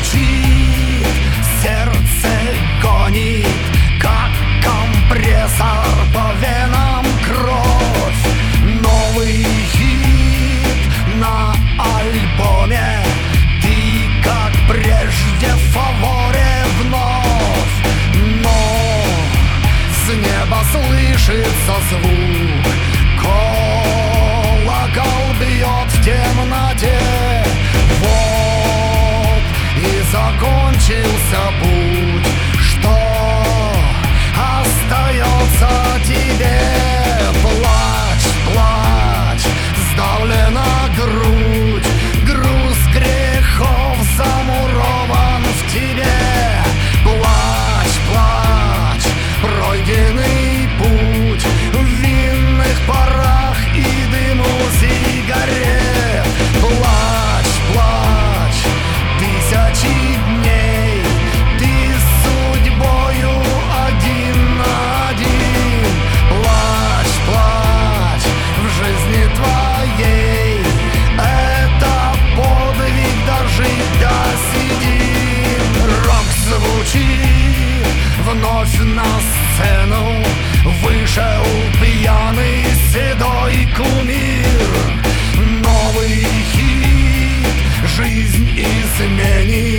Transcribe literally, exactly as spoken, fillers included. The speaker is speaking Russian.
звучит, сердце гонит, как компрессор по венам кровь. Новый хит на альбоме, ты как прежде в фаворе вновь. Но с неба слышится звук, колокол бьет в темноте. Вот и закончился путь, что остается тебе? Плачь, плачь, сдавлена грудь, груз грехов замурован в тебе. Плачь, плачь, пройденный путь в винных парах и дыму сигарет. Плачь, плачь, тысячи дней, ты с судьбою один на один. Плачь, плачь, в жизни твоей это подвиг дожить до седин. Рок звучит, вновь на сцену вышел пьяный седой кумир. Новый хит жизнь изменит.